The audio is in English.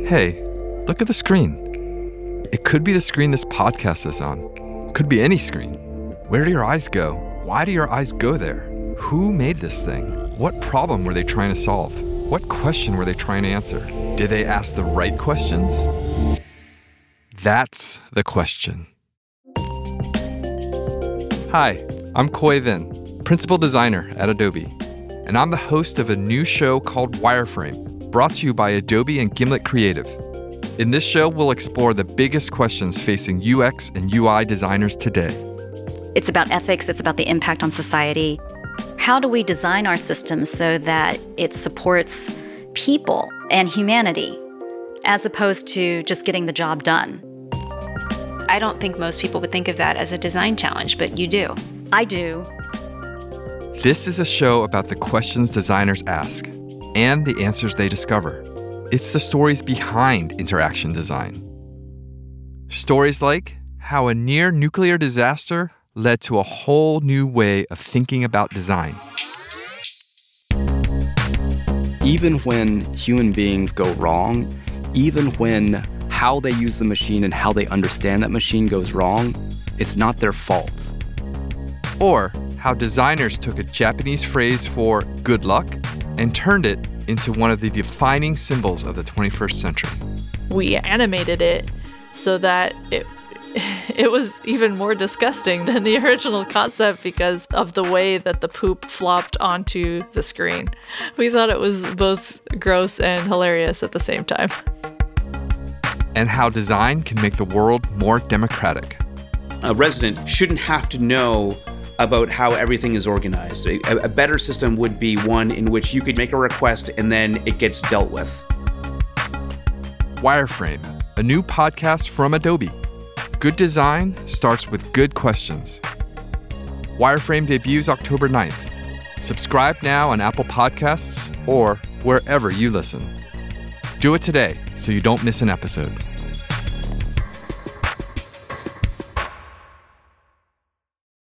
Hey, look at the screen. It could be the screen this podcast is on. It could be any screen. Where do your eyes go? Why do your eyes go there? Who made this thing? What problem were they trying to solve? What question were they trying to answer? Did they ask the right questions? That's the question. Hi, I'm Khoi Vinh, Principal Designer at Adobe, and I'm the host of a new show called Wireframe, brought to you by Adobe and Gimlet Creative. In this show, we'll explore the biggest questions facing UX and UI designers today. It's about ethics, it's about the impact on society. How do we design our systems so that it supports people and humanity, as opposed to just getting the job done? I don't think most people would think of that as a design challenge, but you do. I do. This is a show about the questions designers ask and the answers they discover. It's the stories behind interaction design. Stories like how a near-nuclear disaster led to a whole new way of thinking about design. Even when human beings go wrong, even when how they use the machine and how they understand that machine goes wrong, it's not their fault. Or how designers took a Japanese phrase for good luck and turned it into one of the defining symbols of the 21st century. We animated it so that it was even more disgusting than the original concept because of the way that the poop flopped onto the screen. We thought it was both gross and hilarious at the same time. And how design can make the world more democratic. A resident shouldn't have to know about how everything is organized. A better system would be one in which you could make a request and then it gets dealt with. Wireframe, a new podcast from Adobe. Good design starts with good questions. Wireframe debuts October 9th. Subscribe now on Apple Podcasts or wherever you listen. Do it today so you don't miss an episode.